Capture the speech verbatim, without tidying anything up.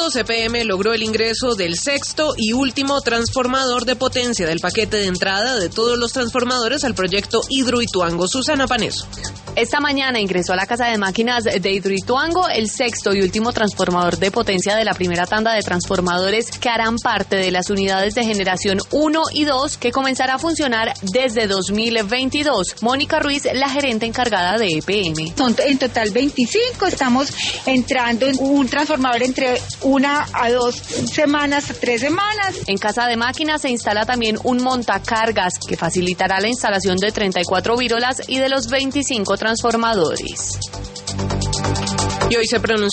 C P M logró el ingreso del sexto y último transformador de potencia del paquete de entrada de todos los transformadores al proyecto Hidroituango. Susana Paneso. Esta mañana ingresó a la Casa de Máquinas de Hidroituango el sexto y último transformador de potencia de la primera tanda de transformadores que harán parte de las unidades de generación uno y dos que comenzará a funcionar desde dos mil veintidós. Mónica Ruiz, la gerente encargada de E P M. Son en total veinticinco, estamos entrando en un transformador entre una a dos semanas, a tres semanas. En Casa de Máquinas se instala también un montacargas que facilitará la instalación de treinta y cuatro vírolas y de los veinticinco transformadores. Y hoy se pronunció